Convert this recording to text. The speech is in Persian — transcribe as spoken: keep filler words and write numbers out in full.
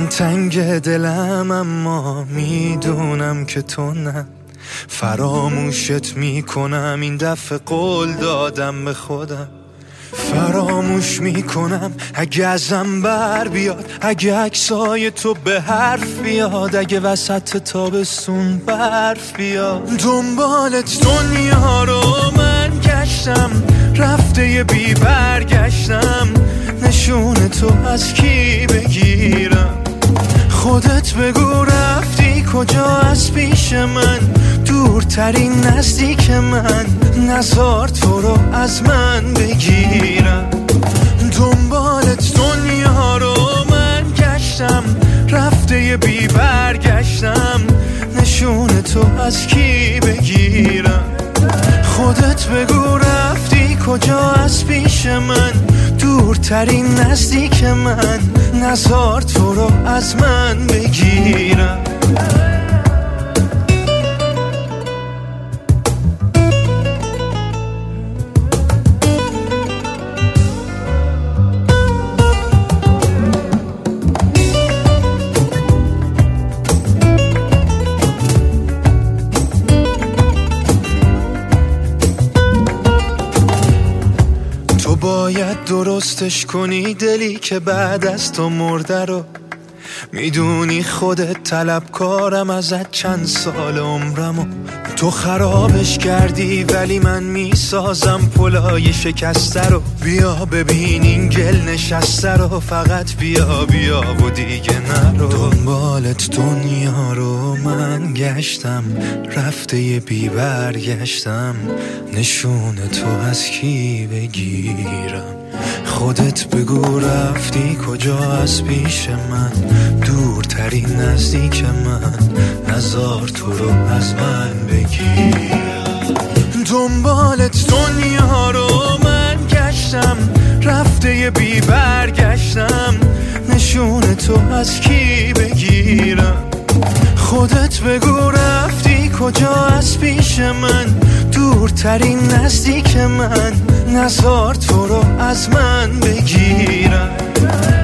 تنگ دلم اما میدونم که تو نه. فراموشت میکنم این دفعه، قول دادم به خودم. فراموش میکنم اگه ازم بر بیاد، اگه عکسای تو به حرف بیاد، اگه وسط تابستون برف بیاد. دنبالت دنیا رو من گشتم، رفته یه بی برگشتم. نشون تو از کی بگیرم؟ خودت بگو رفتی کجا از پیش من، دورترین نزدیک من. نزار تو رو از من بگیرم. دنبالت دنیا رو من گشتم، رفته یه بی برگشتم. نشون تو از کی بگیرم؟ خودت بگو رفتی کجا از پیش من، دورترین نزدیک من. نزار تو رو از من بگیرم. باید درستش کنی دلی که بعد از تو مرده رو. میدونی خودت طلبکارم ازت چند سال عمرمو. تو خرابش کردی ولی من میسازم پلای شکسته رو. بیا ببین این گل نشسته رو، فقط بیا بیا و دیگه نرو. دنبالت دنیا رو من گشتم، رفته یه بی برگشتم. نشون تو از کی بگیرم؟ خودت بگو رفتی کجا از پیش من، دورترین نزدیک من. نزار تو رو از من بگیر. دنبالت دنیا رو من گشتم، رفته یه بی برگشتم. نشون تو از کی بگیرم؟ خودت بگو رفتی کجا از پیش من، دورترین نزدیک من. نزار تو رو از من بگیرم.